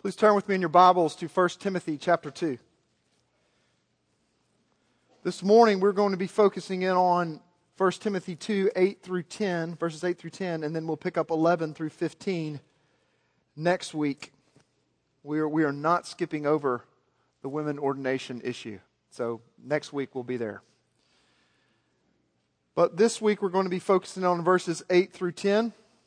Please turn with me in your Bibles to 1 Timothy chapter 2. This morning we're going to be focusing in on 1 Timothy 2, 8 through 10, verses 8 through 10, and then we'll pick up 11 through 15 next week. We are not skipping over the women ordination issue. So next week we'll be there. But this week we're going to be focusing on verses 8 through 10.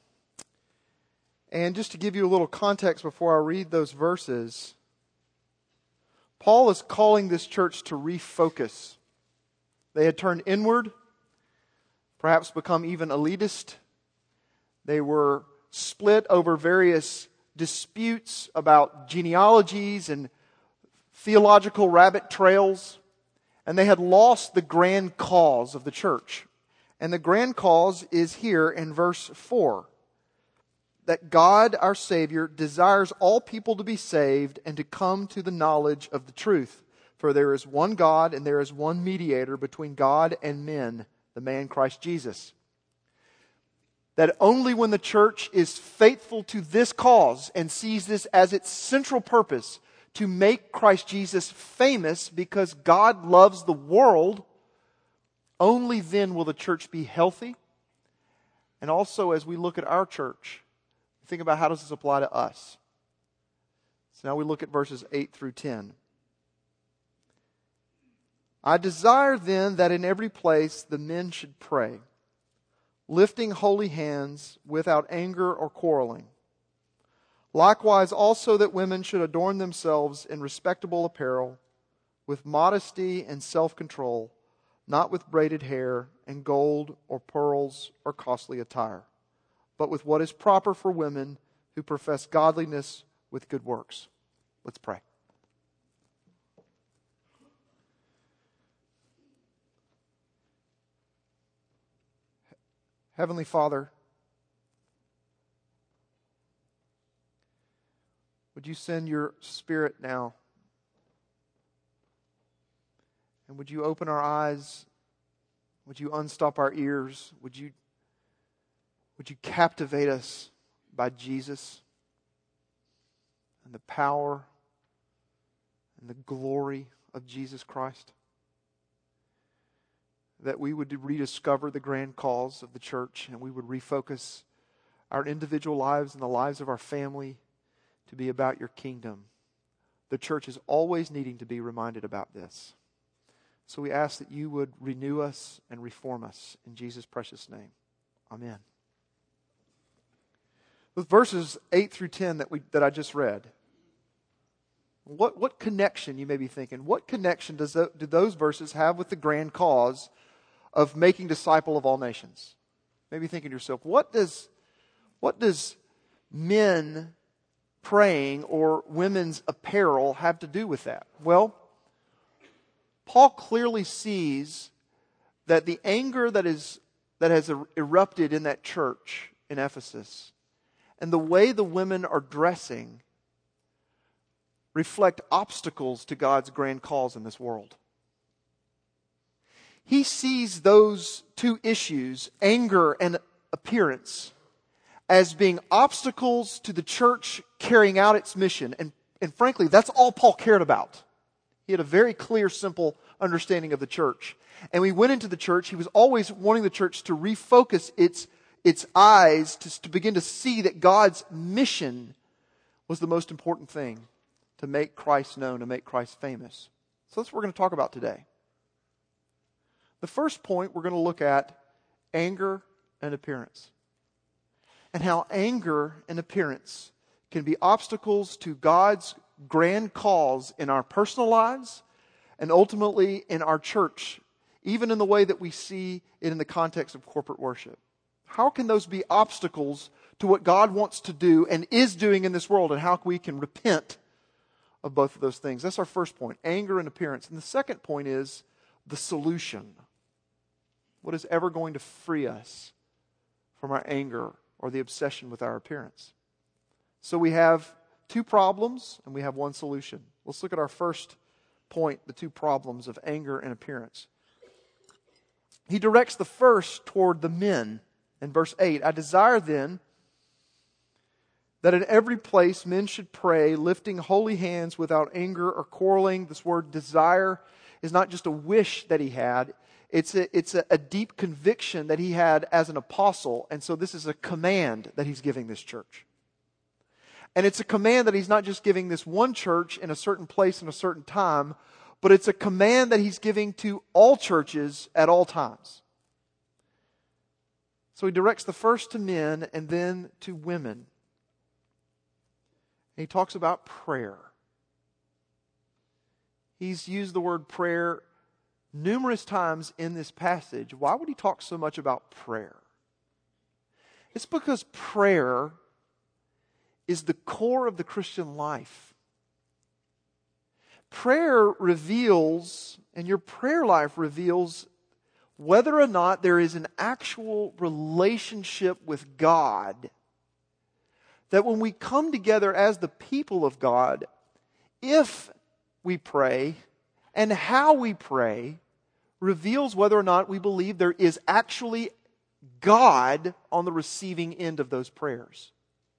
And just to give you a little context before I read those verses, Paul is calling this church to refocus. They had turned inward, perhaps become even elitist. They were split over various disputes about genealogies and theological rabbit trails. And they had lost the grand cause of the church. And the grand cause is here in verse 4. That God, our Savior, desires all people to be saved and to come to the knowledge of the truth. For there is one God and there is one mediator between God and men, the man Christ Jesus. That only when the church is faithful to this cause and sees this as its central purpose to make Christ Jesus famous because God loves the world, only then will the church be healthy. And also as we look at our church, think about how does this apply to us. So now we look at verses 8 through 10. I desire then that in every place the men should pray, lifting holy hands without anger or quarreling. Likewise also that women should adorn themselves in respectable apparel, with modesty and self-control, not with braided hair and gold or pearls or costly attire, but with what is proper for women who profess godliness with good works. Let's pray. Heavenly Father, would you send your Spirit now? And would you open our eyes? Would you unstop our ears? Would you captivate us by Jesus and the power and the glory of Jesus Christ? That we would rediscover the grand cause of the church and we would refocus our individual lives and the lives of our family to be about your kingdom. The church is always needing to be reminded about this. So we ask that you would renew us and reform us in Jesus' precious name. Amen. With verses 8 through 10 that I just read, what connection, you may be thinking, what connection do those verses have with the grand cause of making disciples of all nations? Maybe thinking to yourself, what does men praying or women's apparel have to do with that? Well, Paul clearly sees that the anger that has erupted in that church in Ephesus and the way the women are dressing reflect obstacles to God's grand cause in this world. He sees those two issues, anger and appearance, as being obstacles to the church carrying out its mission. And frankly, that's all Paul cared about. He had a very clear, simple understanding of the church. And when he went into the church, he was always wanting the church to refocus its eyes to begin to see that God's mission was the most important thing, to make Christ known, to make Christ famous. So that's what we're going to talk about today. The first point, we're going to look at anger and appearance. And how anger and appearance can be obstacles to God's grand cause in our personal lives and ultimately in our church, even in the way that we see it in the context of corporate worship. How can those be obstacles to what God wants to do and is doing in this world, and how we can repent of both of those things? That's our first point, anger and appearance. And the second point is the solution. What is ever going to free us from our anger or the obsession with our appearance? So we have two problems and we have one solution. Let's look at our first point, the two problems of anger and appearance. He directs the first toward the men in verse 8. I desire then that in every place men should pray, lifting holy hands without anger or quarreling. This word desire is not just a wish that he had. It's a deep conviction that he had as an apostle. And so this is a command that he's giving this church. And it's a command that he's not just giving this one church in a certain place in a certain time, but it's a command that he's giving to all churches at all times. So he directs the first to men and then to women. And he talks about prayer. He's used the word prayer numerous times in this passage. Why would he talk so much about prayer? It's because prayer is the core of the Christian life. Prayer reveals, and your prayer life reveals, whether or not there is an actual relationship with God. That when we come together as the people of God, if we pray and how we pray reveals whether or not we believe there is actually God on the receiving end of those prayers.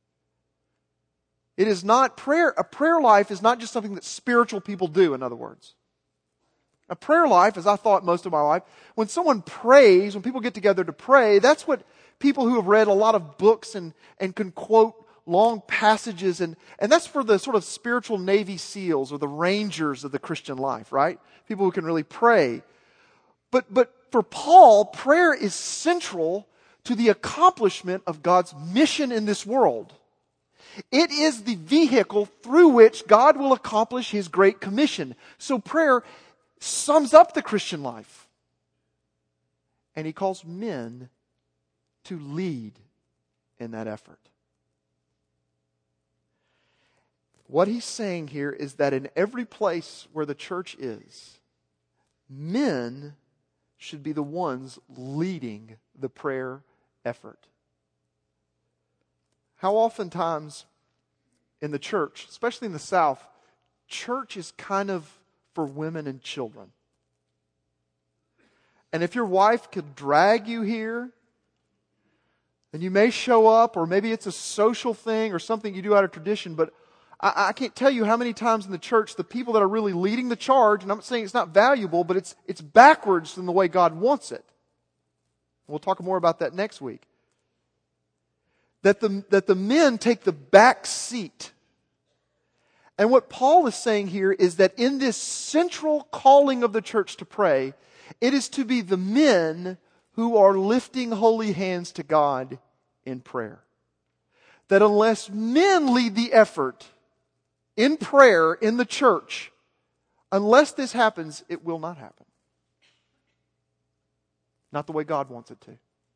It is not prayer. A prayer life is not just something that spiritual people do, in other words. A prayer life, as I thought most of my life, when someone prays, when people get together to pray, that's what people who have read a lot of books and can quote long passages, and that's for the sort of spiritual Navy SEALs or the Rangers of the Christian life, right? People who can really pray. But for Paul, prayer is central to the accomplishment of God's mission in this world. It is the vehicle through which God will accomplish His Great Commission. So prayer sums up the Christian life. And he calls men to lead in that effort. What he's saying here is that in every place where the church is, men should be the ones leading the prayer effort. How oftentimes in the church, especially in the South, church is kind of for women and children. And if your wife could drag you here, then you may show up, or maybe it's a social thing or something you do out of tradition, but I can't tell you how many times in the church the people that are really leading the charge, and I'm not saying it's not valuable, but it's backwards from the way God wants it. We'll talk more about that next week. That the men take the back seat. And what Paul is saying here is that in this central calling of the church to pray, it is to be the men who are lifting holy hands to God in prayer. That unless men lead the effort in prayer in the church, unless this happens, it will not happen. Not the way God wants it to.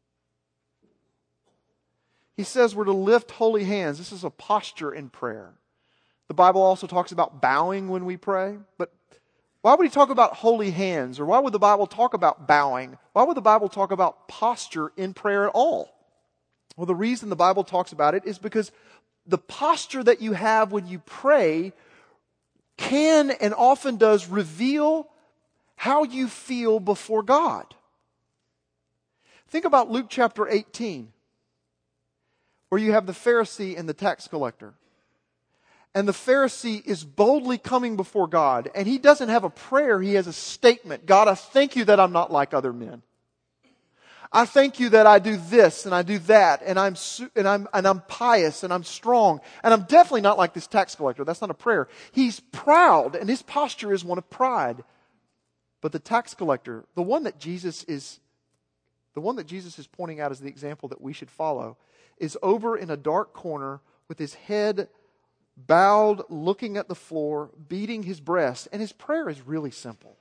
He says we're to lift holy hands. This is a posture in prayer. The Bible also talks about bowing when we pray. But why would he talk about holy hands? Or why would the Bible talk about bowing? Why would the Bible talk about posture in prayer at all? Well, the reason the Bible talks about it is because the posture that you have when you pray can and often does reveal how you feel before God. Think about Luke chapter 18, where you have the Pharisee and the tax collector. And the Pharisee is boldly coming before God, and he doesn't have a prayer, he has a statement. God, I thank you that I'm not like other men. I thank you that I do this and I do that, and I'm pious and I'm strong, and I'm definitely not like this tax collector. That's not a prayer. He's proud, and his posture is one of pride. But the tax collector, the one that Jesus is pointing out as the example that we should follow, is over in a dark corner with his head bowed, looking at the floor, beating his breast, and his prayer is really simple.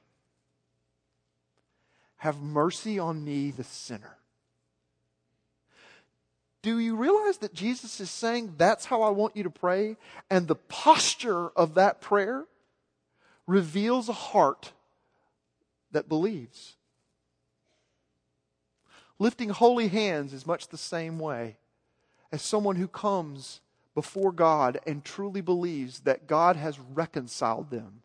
Have mercy on me, the sinner. Do you realize that Jesus is saying that's how I want you to pray? And the posture of that prayer reveals a heart that believes. Lifting holy hands is much the same way as someone who comes before God and truly believes that God has reconciled them.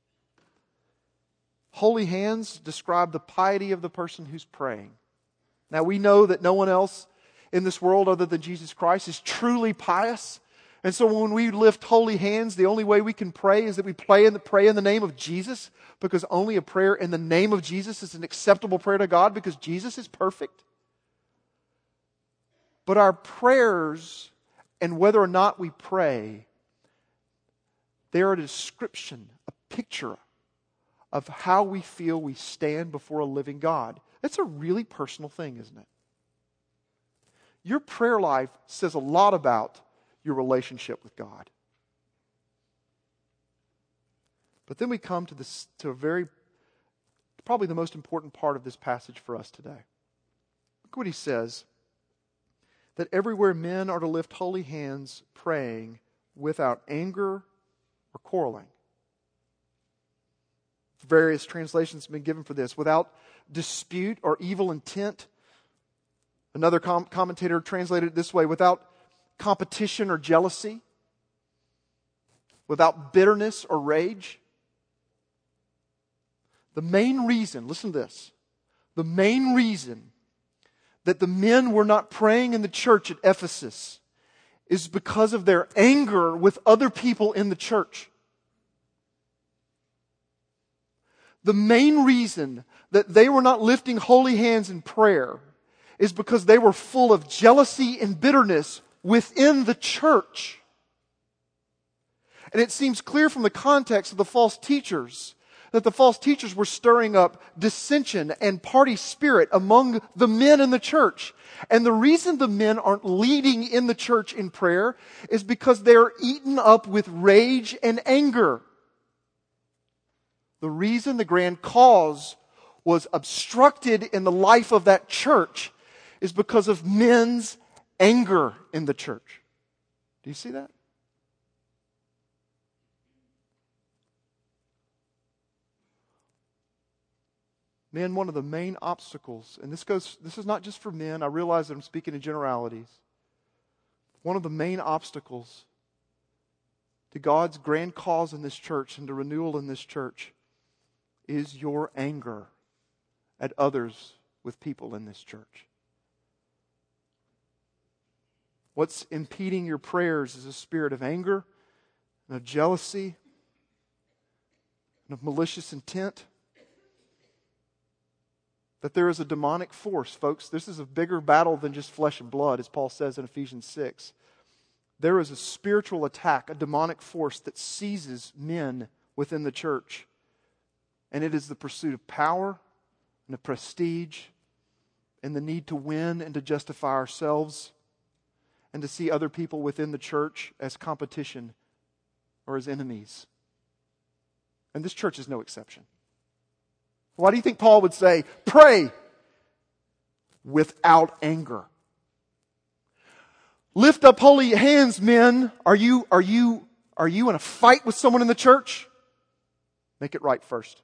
Holy hands describe the piety of the person who's praying. Now we know that no one else in this world other than Jesus Christ is truly pious. And so when we lift holy hands, the only way we can pray is that we pray in the name of Jesus, because only a prayer in the name of Jesus is an acceptable prayer to God, because Jesus is perfect. But our prayers, and whether or not we pray, they are a description, a picture of how we feel we stand before a living God. That's a really personal thing, isn't it? Your prayer life says a lot about your relationship with God. But then we come to a very, probably the most important part of this passage for us today. Look what he says. That everywhere men are to lift holy hands, praying without anger or quarreling. Various translations have been given for this. Without dispute or evil intent. Another commentator translated it this way: without competition or jealousy. Without bitterness or rage. The main reason, listen to this, the main reason that the men were not praying in the church at Ephesus is because of their anger with other people in the church. The main reason that they were not lifting holy hands in prayer is because they were full of jealousy and bitterness within the church. And it seems clear from the context of the false teachers that the false teachers were stirring up dissension and party spirit among the men in the church. And the reason the men aren't leading in the church in prayer is because they're eaten up with rage and anger. The reason the grand cause was obstructed in the life of that church is because of men's anger in the church. Do you see that? Men, one of the main obstacles, and this is not just for men, I realize that I'm speaking in generalities. One of the main obstacles to God's grand cause in this church and to renewal in this church is your anger at others with people in this church. What's impeding your prayers is a spirit of anger and of jealousy and of malicious intent. That there is a demonic force, folks. This is a bigger battle than just flesh and blood, as Paul says in Ephesians 6. There is a spiritual attack, a demonic force that seizes men within the church. And it is the pursuit of power and of prestige and the need to win and to justify ourselves and to see other people within the church as competition or as enemies. And this church is no exception. Why do you think Paul would say, pray without anger? Lift up holy hands, men. Are you in a fight with someone in the church? Make it right first.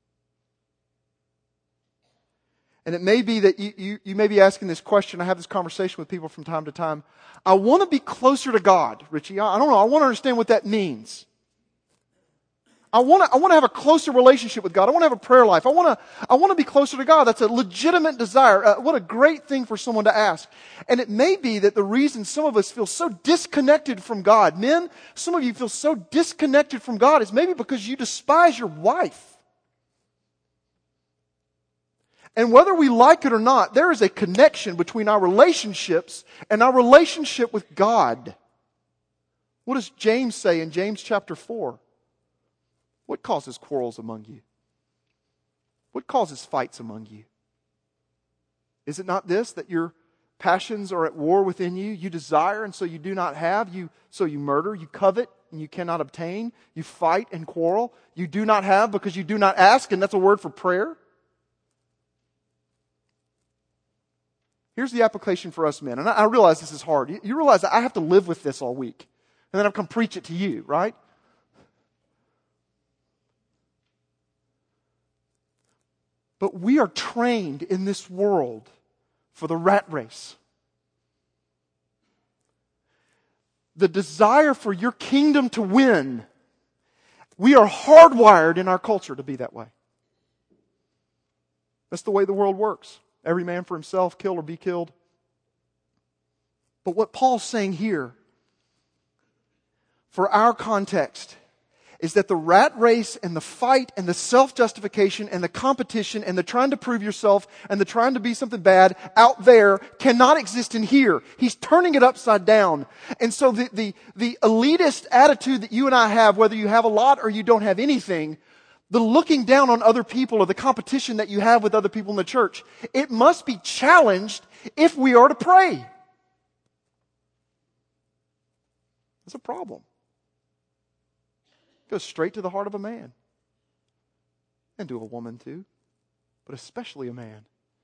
And it may be that you may be asking this question. I have this conversation with people from time to time. I want to be closer to God, Richie. I don't know. I want to understand what that means. I want to have a closer relationship with God. I want to have a prayer life. I want to be closer to God. That's a legitimate desire. What a great thing for someone to ask. And it may be that the reason some of us feel so disconnected from God, men, some of you feel so disconnected from God is maybe because you despise your wife. And whether we like it or not, there is a connection between our relationships and our relationship with God. What does James say in James chapter 4? What causes quarrels among you? What causes fights among you? Is it not this, that your passions are at war within you? You desire and so you do not have. So you murder, you covet and you cannot obtain. You fight and quarrel. You do not have because you do not ask, and that's a word for prayer. Here's the application for us men. And I realize this is hard. You realize that I have to live with this all week. And then I've come preach it to you, right? But we are trained in this world for the rat race. The desire for your kingdom to win. We are hardwired in our culture to be that way. That's the way the world works. Every man for himself, kill or be killed. But what Paul's saying here for our context is that the rat race and the fight and the self-justification and the competition and the trying to prove yourself and the trying to be something bad out there cannot exist in here. He's turning it upside down. And so the elitist attitude that you and I have, whether you have a lot or you don't have anything, the looking down on other people or the competition that you have with other people in the church, it must be challenged if we are to pray. It's a problem. Goes straight to the heart of a man. And to a woman too. But especially a man.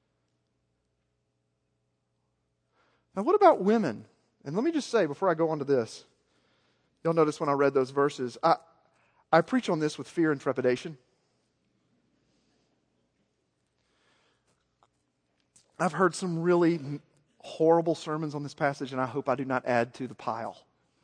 Now what about women? And let me just say before I go on to this. You'll notice when I read those verses, I preach on this with fear and trepidation. I've heard some really horrible sermons on this passage, and I hope I do not add to the pile.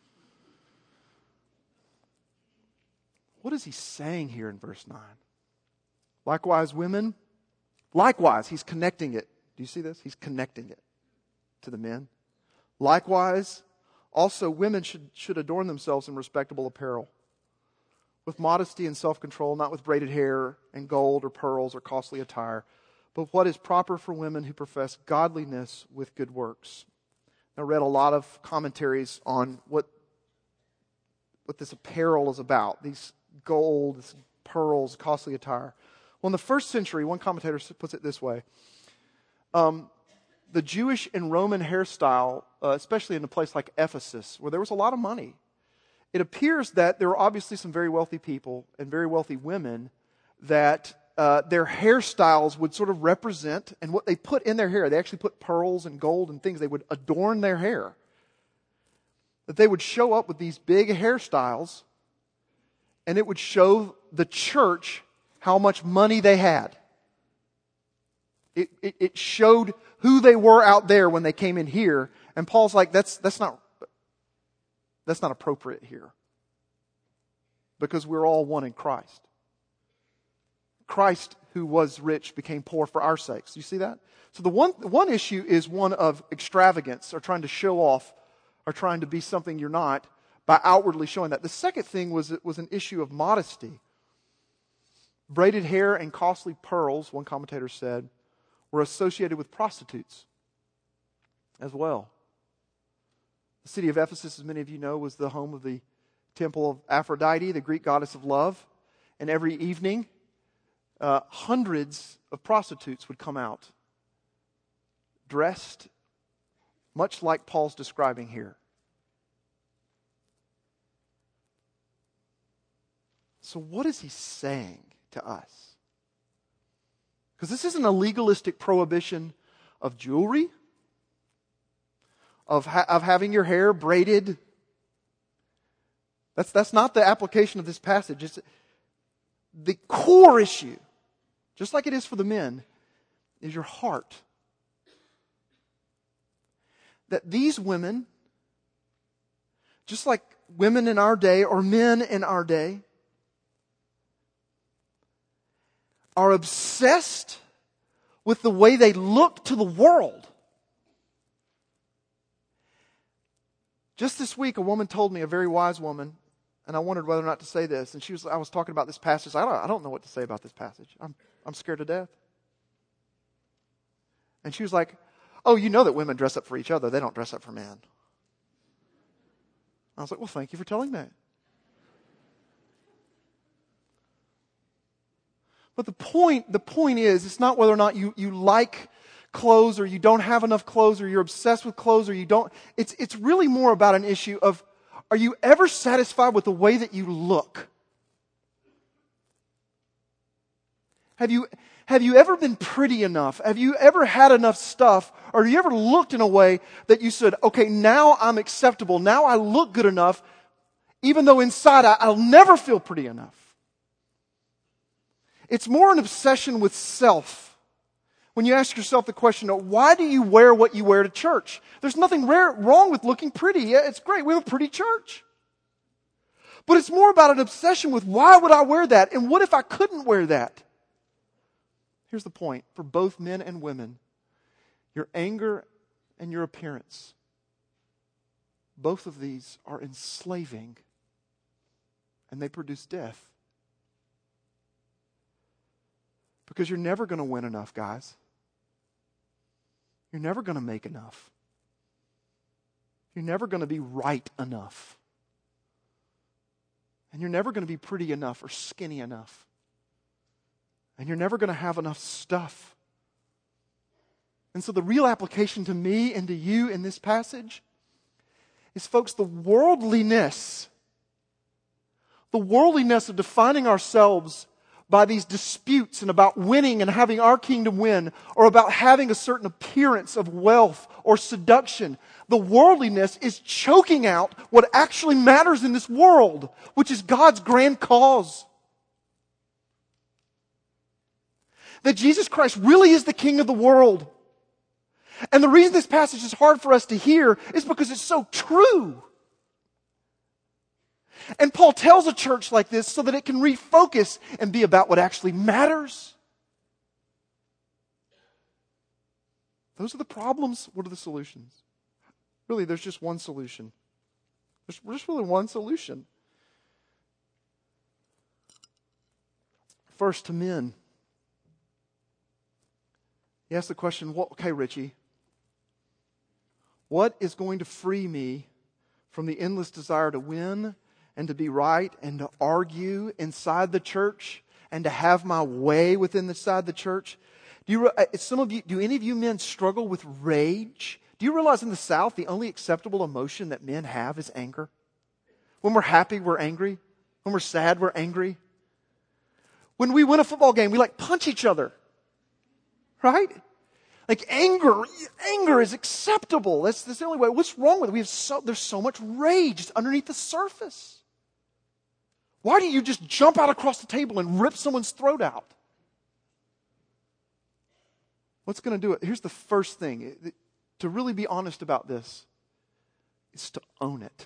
What is he saying here in verse 9? Likewise, women. Likewise, he's connecting it. Do you see this? He's connecting it to the men. Likewise, also women should adorn themselves in respectable apparel, with modesty and self-control, not with braided hair and gold or pearls or costly attire, but what is proper for women who profess godliness with good works. I read a lot of commentaries on what this apparel is about. These gold, pearls, costly attire. Well, in the first century, one commentator puts it this way. The Jewish and Roman hairstyle, especially in a place like Ephesus, where there was a lot of money, it appears that there were obviously some very wealthy people and very wealthy women that their hairstyles would sort of represent, and what they put in their hair, they actually put pearls and gold and things, they would adorn their hair. That they would show up with these big hairstyles, and it would show the church how much money they had. It showed who they were out there when they came in here. And Paul's like, that's not appropriate here. Because we're all one in Christ. Christ, who was rich, became poor for our sakes. You see that? So the one issue is one of extravagance, or trying to show off, or trying to be something you're not, by outwardly showing that. The second thing was an issue of modesty. Braided hair and costly pearls, one commentator said, were associated with prostitutes as well. The city of Ephesus, as many of you know, was the home of the temple of Aphrodite, the Greek goddess of love. And every evening, hundreds of prostitutes would come out, dressed much like Paul's describing here. So what is he saying to us? Because this isn't a legalistic prohibition of jewelry, of having your hair braided. That's not the application of this passage. It's the core issue, just like it is for the men, is your heart. That these women, just like women in our day or men in our day, are obsessed with the way they look to the world. Just this week, a woman told me, a very wise woman, and I wondered whether or not to say this. And I was talking about this passage. I don't know what to say about this passage. I'm scared to death. And she was like, "Oh, you know that women dress up for each other. They don't dress up for men." I was like, "Well, thank you for telling that." But the point is, it's not whether or not you like clothes or you don't have enough clothes or you're obsessed with clothes or you don't. It's really more about an issue of, are you ever satisfied with the way that you look? Have you ever been pretty enough? Have you ever had enough stuff? Or have you ever looked in a way that you said, okay, now I'm acceptable. Now I look good enough, even though inside I'll never feel pretty enough. It's more an obsession with self. When you ask yourself the question, why do you wear what you wear to church? There's nothing wrong with looking pretty. Yeah, it's great. We have a pretty church. But it's more about an obsession with, why would I wear that? And what if I couldn't wear that? Here's the point. For both men and women, your anger and your appearance, both of these are enslaving and they produce death. Because you're never going to win enough, guys. You're never going to make enough. You're never going to be right enough. And you're never going to be pretty enough or skinny enough. And you're never going to have enough stuff. And so the real application to me and to you in this passage is, folks, the worldliness of defining ourselves by these disputes and about winning and having our kingdom win, or about having a certain appearance of wealth or seduction. The worldliness is choking out what actually matters in this world, which is God's grand cause. That Jesus Christ really is the King of the world. And the reason this passage is hard for us to hear is because it's so true. And Paul tells a church like this so that it can refocus and be about what actually matters. Those are the problems. What are the solutions? Really, there's just one solution. There's just really one solution. First, to men. He asks the question, okay, Richie, what is going to free me from the endless desire to win and to be right and to argue inside the church and to have my way within the church? Do any of you men struggle with rage? Do you realize in the South the only acceptable emotion that men have is anger? When we're happy, we're angry. When we're sad, we're angry. When we win a football game, we punch each other. Right? Anger is acceptable. That's the only way. What's wrong with it? There's so much rage underneath the surface. Why do you just jump out across the table and rip someone's throat out? What's going to do it? Here's the first thing. To really be honest about this is to own it.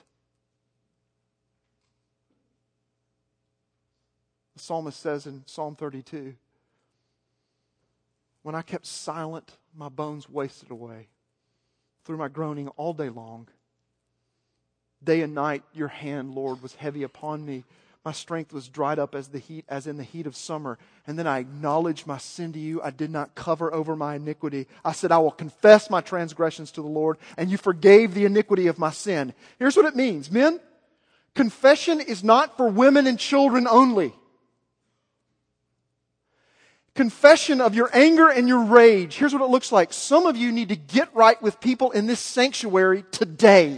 The psalmist says in Psalm 32, when I kept silent, my bones wasted away through my groaning all day long. Day and night, your hand, Lord, was heavy upon me. My strength was dried up as in the heat of summer. And then I acknowledged my sin to you. I did not cover over my iniquity. I said, I will confess my transgressions to the Lord, and you forgave the iniquity of my sin. Here's what it means, men. Confession is not for women and children only. Confession of your anger and your rage. Here's what it looks like. Some of you need to get right with people in this sanctuary today.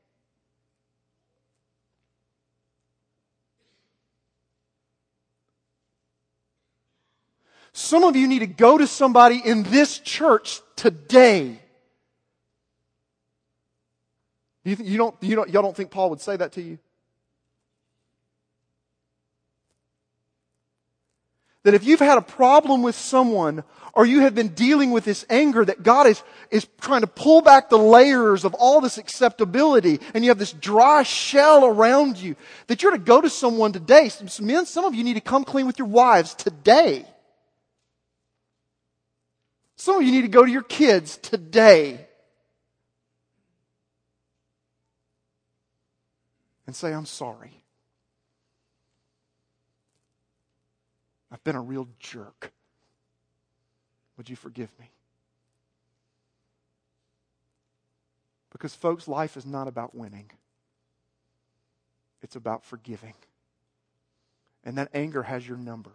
Some of you need to go to somebody in this church today. Y'all don't think Paul would say that to you? That if you've had a problem with someone, or you have been dealing with this anger, that God is trying to pull back the layers of all this acceptability, and you have this dry shell around you, that you're to go to someone today. Men, some of you need to come clean with your wives today. Some of you need to go to your kids today and say, I'm sorry. I've been a real jerk. Would you forgive me? Because, folks, life is not about winning. It's about forgiving. And that anger has your number.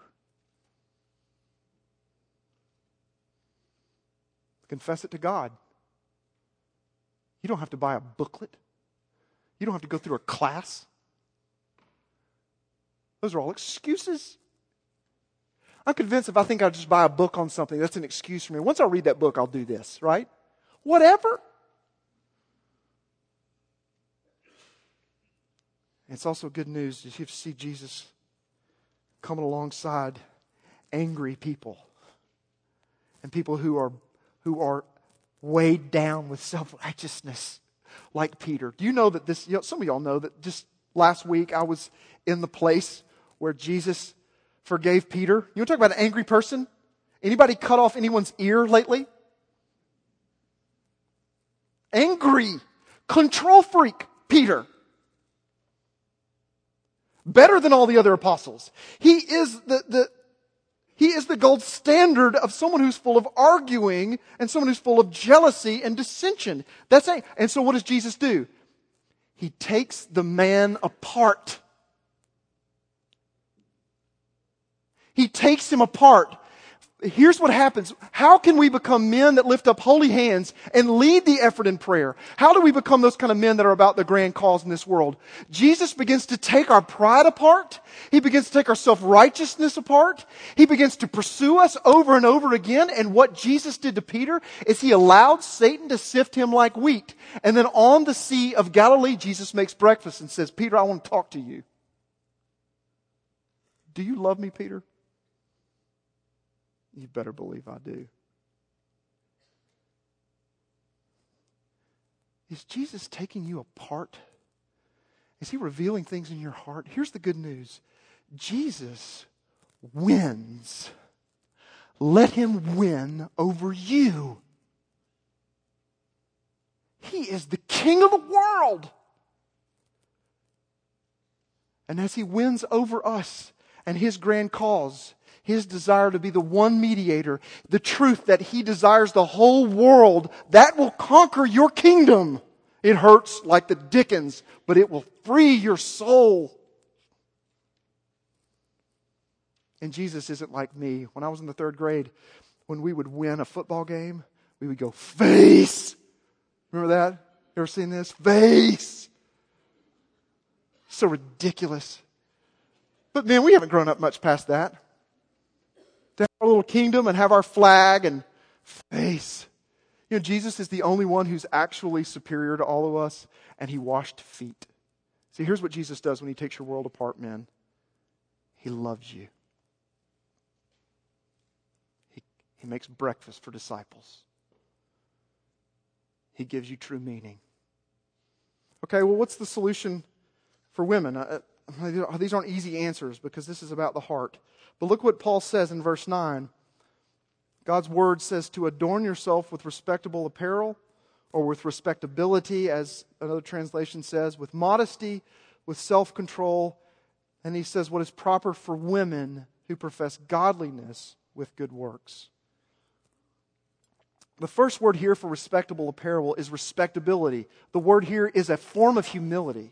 Confess it to God. You don't have to buy a booklet. You don't have to go through a class. Those are all excuses. I'm convinced if I think I'll just buy a book on something, that's an excuse for me. Once I read that book, I'll do this, right? Whatever. It's also good news that you see Jesus coming alongside angry people and people who are weighed down with self-righteousness like Peter. Do you know that this, some of y'all know that just last week I was in the place where Jesus forgave Peter. You want to talk about an angry person? Anybody cut off anyone's ear lately? Angry, control freak Peter. Better than all the other apostles. He is the gold standard of someone who's full of arguing and someone who's full of jealousy and dissension. And so what does Jesus do? He takes the man apart. He takes him apart. Here's what happens. How can we become men that lift up holy hands and lead the effort in prayer? How do we become those kind of men that are about the grand cause in this world? Jesus begins to take our pride apart. He begins to take our self-righteousness apart. He begins to pursue us over and over again. And what Jesus did to Peter is he allowed Satan to sift him like wheat. And then on the Sea of Galilee, Jesus makes breakfast and says, Peter, I want to talk to you. Do you love me, Peter? You better believe I do. Is Jesus taking you apart? Is he revealing things in your heart? Here's the good news. Jesus wins. Let him win over you. He is the King of the world. And as he wins over us and his grand cause, his desire to be the one mediator, the truth that he desires the whole world, that will conquer your kingdom. It hurts like the dickens, but it will free your soul. And Jesus isn't like me. When I was in the 3rd grade, when we would win a football game, we would go, face! Remember that? You ever seen this? Face! So ridiculous. But man, we haven't grown up much past that. To have our little kingdom and have our flag and face. You know, Jesus is the only one who's actually superior to all of us, and he washed feet. See, here's what Jesus does when he takes your world apart, men. He loves you. He makes breakfast for disciples. He gives you true meaning. Okay, well, what's the solution for women? These aren't easy answers because this is about the heart. But look what Paul says in verse 9. God's word says to adorn yourself with respectable apparel, or with respectability, as another translation says, with modesty, with self-control. And he says what is proper for women who profess godliness with good works. The first word here for respectable apparel is respectability. The word here is a form of humility.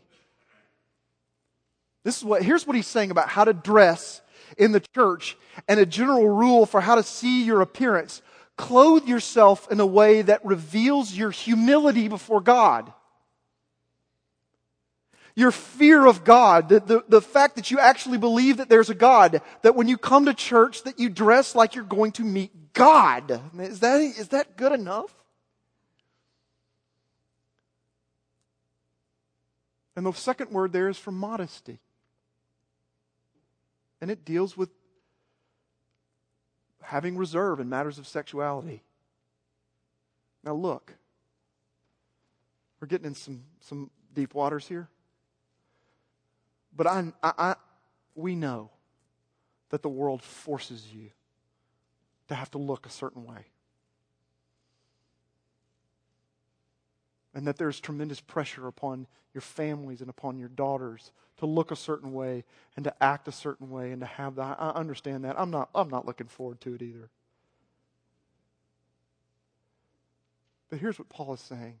Here's what he's saying about how to dress in the church and a general rule for how to see your appearance. Clothe yourself in a way that reveals your humility before God. Your fear of God, the fact that you actually believe that there's a God, that when you come to church that you dress like you're going to meet God. Is that good enough? And the second word there is for modesty. And it deals with having reserve in matters of sexuality. Now look, we're getting in some deep waters here. But we know that the world forces you to have to look a certain way. And that there's tremendous pressure upon your families and upon your daughters to look a certain way and to act a certain way and to have that. I understand that. I'm not looking forward to it either. But here's what Paul is saying.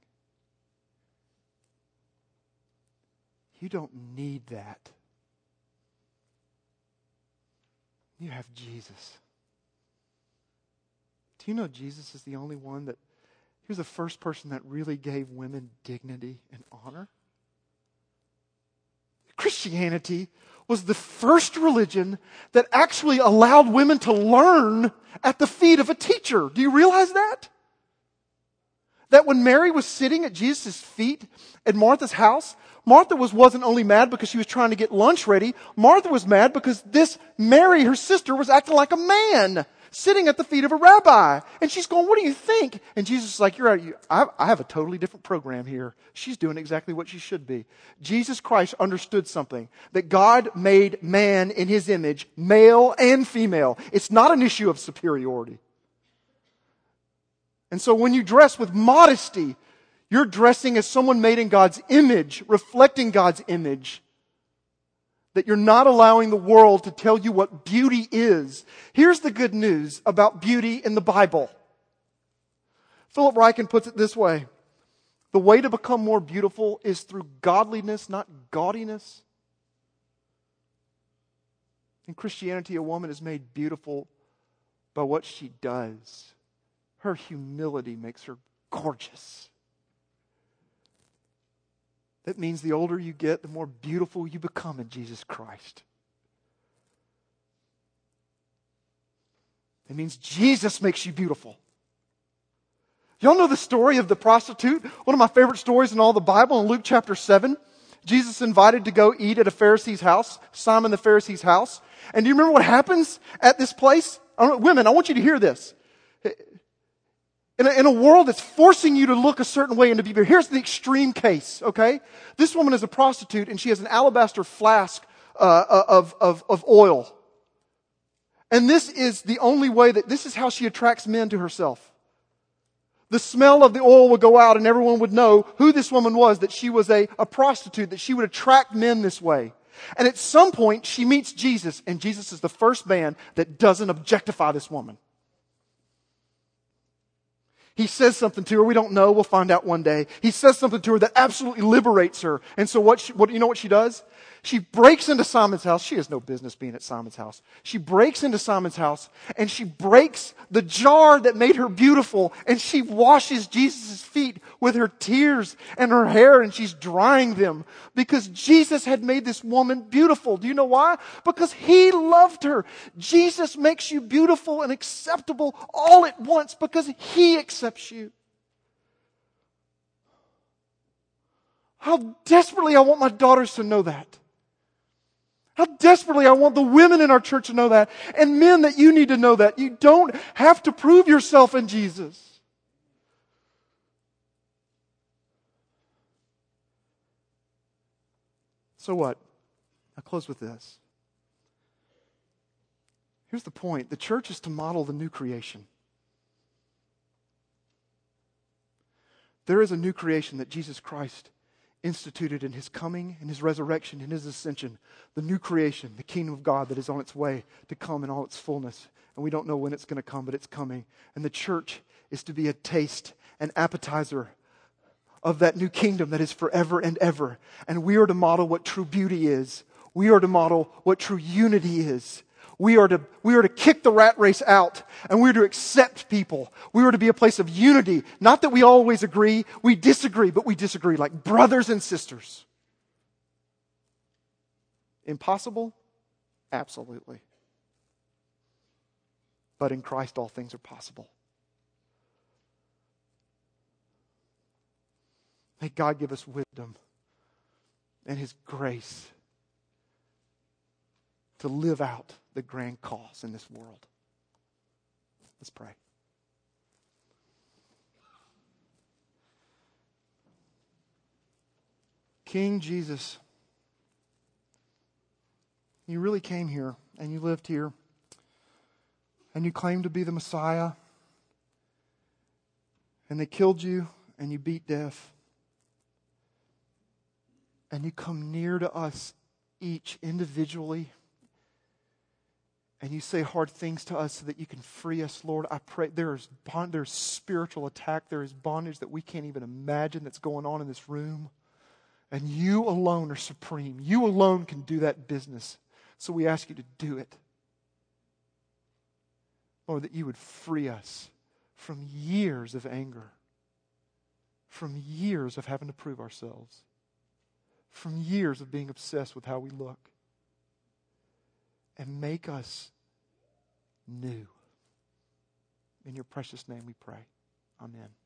You don't need that. You have Jesus. Do you know Jesus is the only one that, he was the first person that really gave women dignity and honor? Christianity was the first religion that actually allowed women to learn at the feet of a teacher. Do you realize that? That when Mary was sitting at Jesus' feet at Martha's house, Martha wasn't only mad because she was trying to get lunch ready. Martha was mad because this Mary, her sister, was acting like a man, sitting at the feet of a rabbi. And she's going, what do you think? And Jesus is like, I have a totally different program here. She's doing exactly what she should be. Jesus Christ understood something, that God made man in his image, male and female. It's not an issue of superiority. And so when you dress with modesty, you're dressing as someone made in God's image, reflecting God's image. that you're not allowing the world to tell you what beauty is. Here's the good news about beauty in the Bible. Philip Ryken puts it this way: the way to become more beautiful is through godliness, not gaudiness. In Christianity, a woman is made beautiful by what she does. Her humility makes her gorgeous. That means the older you get, the more beautiful you become in Jesus Christ. It means Jesus makes you beautiful. Y'all know the story of the prostitute? One of my favorite stories in all the Bible, in Luke chapter 7. Jesus invited to go eat at a Pharisee's house, Simon the Pharisee's house. And do you remember what happens at this place? Women, I want you to hear this. In a world that's forcing you to look a certain way and to be beautiful. Here's the extreme case, okay? This woman is a prostitute and she has an alabaster flask of oil. And this is the only way this is how she attracts men to herself. The smell of the oil would go out and everyone would know who this woman was, that she was a prostitute, that she would attract men this way. And at some point she meets Jesus, and Jesus is the first man that doesn't objectify this woman. He says something to her. We don't know. We'll find out one day. He says something to her that absolutely liberates her. And so you know what she does? She breaks into Simon's house. She has no business being at Simon's house. She breaks into Simon's house and she breaks the jar that made her beautiful, and she washes Jesus' feet with her tears and her hair, and she's drying them because Jesus had made this woman beautiful. Do you know why? Because He loved her. Jesus makes you beautiful and acceptable all at once because He accepts you. How desperately I want my daughters to know that. How desperately I want the women in our church to know that. And men, that you need to know that. You don't have to prove yourself in Jesus. So what? I'll close with this. Here's the point. The church is to model the new creation. There is a new creation that Jesus Christ instituted in His coming, in His resurrection, in His ascension. The new creation, the kingdom of God that is on its way to come in all its fullness. And we don't know when it's going to come, but it's coming. And the church is to be a taste, an appetizer of that new kingdom that is forever and ever. And we are to model what true beauty is. We are to model what true unity is. We are to kick the rat race out, and we are to accept people. We are to be a place of unity. Not that we always agree, we disagree, but we disagree like brothers and sisters. Impossible? Absolutely. But in Christ all things are possible. May God give us wisdom and His grace to live out the grand cause in this world. Let's pray. King Jesus, You really came here and You lived here and You claimed to be the Messiah, and they killed You and You beat death, and You come near to us each individually. And You say hard things to us so that You can free us, Lord. I pray there's spiritual attack. There is bondage that we can't even imagine that's going on in this room. And You alone are supreme. You alone can do that business. So we ask You to do it. Lord, that You would free us from years of anger, from years of having to prove ourselves, from years of being obsessed with how we look. And make us new. In Your precious name we pray. Amen.